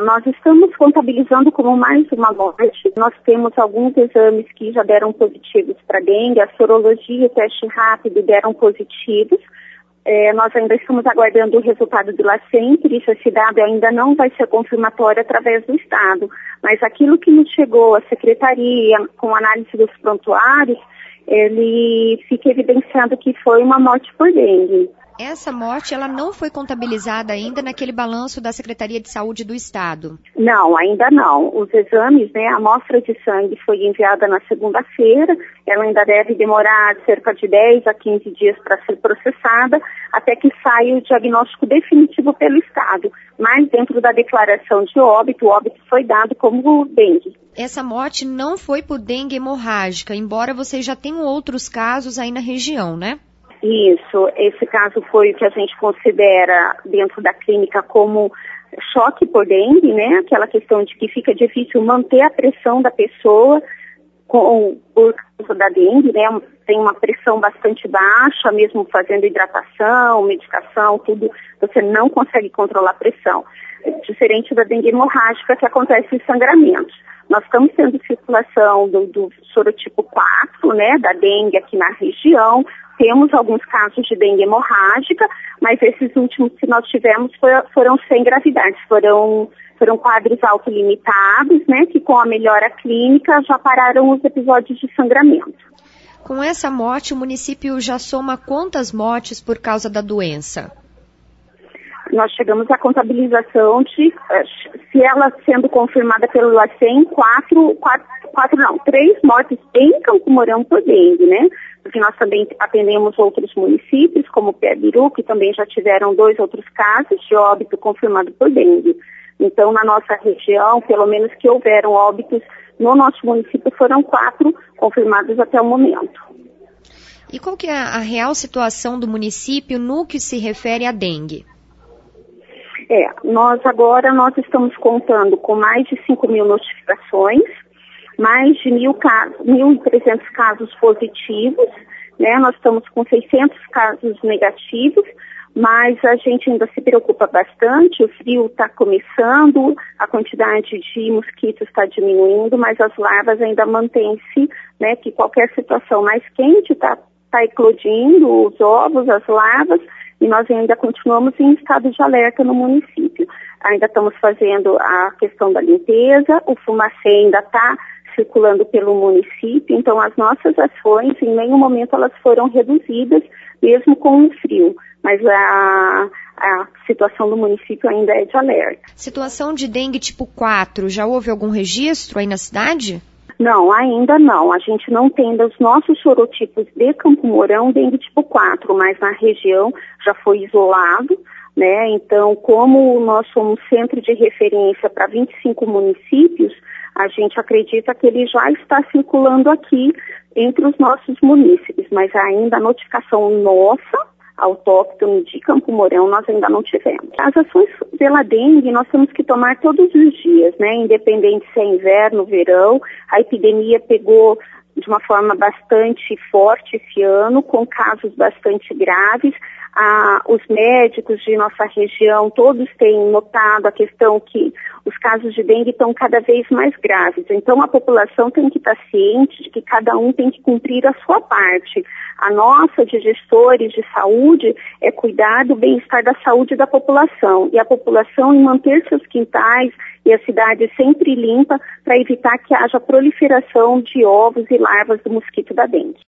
Nós estamos contabilizando como mais uma morte. Nós temos alguns exames que já deram positivos para dengue, a sorologia e o teste rápido deram positivos. Nós ainda estamos aguardando o resultado do LACEN, por isso esse dado ainda não vai ser confirmatório através do Estado. Mas aquilo que nos chegou à Secretaria, com análise dos prontuários, ele fica evidenciando que foi uma morte por dengue. Essa morte, ela não foi contabilizada ainda naquele balanço da Secretaria de Saúde do Estado? Não, ainda não. Os exames, a amostra de sangue foi enviada na segunda-feira, ela ainda deve demorar cerca de 10 a 15 dias para ser processada, até que saia o diagnóstico definitivo pelo Estado. Mas dentro da declaração de óbito, o óbito foi dado como dengue. Essa morte não foi por dengue hemorrágica, embora vocês já tenham outros casos aí na região, né? Isso, esse caso foi o que a gente considera dentro da clínica como choque por dengue, aquela questão de que fica difícil manter a pressão da pessoa por causa da dengue, tem uma pressão bastante baixa, mesmo fazendo hidratação, medicação, tudo, você não consegue controlar a pressão. Diferente da dengue hemorrágica, que acontece em sangramentos. Nós estamos tendo circulação do sorotipo 4, da dengue aqui na região. Temos alguns casos de dengue hemorrágica, mas esses últimos que nós tivemos foram sem gravidades, foram quadros autolimitados, que com a melhora clínica já pararam os episódios de sangramento. Com essa morte, o município já soma quantas mortes por causa da doença? Nós chegamos à contabilização de, se ela sendo confirmada pelo LACEN, 3 mortes em Campo Mourão por dengue, Porque nós também atendemos outros municípios, como Piabiru, que também já tiveram 2 outros casos de óbito confirmado por dengue. Então, na nossa região, pelo menos que houveram óbitos no nosso município, foram 4 confirmados até o momento. E qual que é a real situação do município no que se refere à dengue? Nós estamos contando com mais de 5.000 notificações, mais de 1.300 casos positivos, Nós estamos com 600 casos negativos, mas a gente ainda se preocupa bastante, o frio está começando, a quantidade de mosquitos está diminuindo, mas as larvas ainda mantêm-se, que qualquer situação mais quente está eclodindo os ovos, as larvas, e nós ainda continuamos em estado de alerta no município. Ainda estamos fazendo a questão da limpeza, o fumacê ainda está circulando pelo município, então as nossas ações, em nenhum momento elas foram reduzidas, mesmo com o frio, mas a situação do município ainda é de alerta. Situação de dengue tipo 4, já houve algum registro aí na cidade? Não, ainda não. A gente não tem dos nossos sorotipos de Campo Mourão dengue tipo 4, mas na região já foi isolado, Então, como nós somos centro de referência para 25 municípios, a gente acredita que ele já está circulando aqui entre os nossos munícipes, mas ainda a notificação nossa, autóctone de Campo Mourão, nós ainda não tivemos. As ações pela dengue nós temos que tomar todos os dias, Independente se é inverno, verão, a epidemia pegou de uma forma bastante forte esse ano, com casos bastante graves. Os médicos de nossa região, todos têm notado a questão que os casos de dengue estão cada vez mais graves. Então, a população tem que estar ciente de que cada um tem que cumprir a sua parte. A nossa, de gestores de saúde, é cuidar do bem-estar da saúde da população. E a população em manter seus quintais e a cidade sempre limpa para evitar que haja proliferação de ovos e larvas do mosquito da dengue.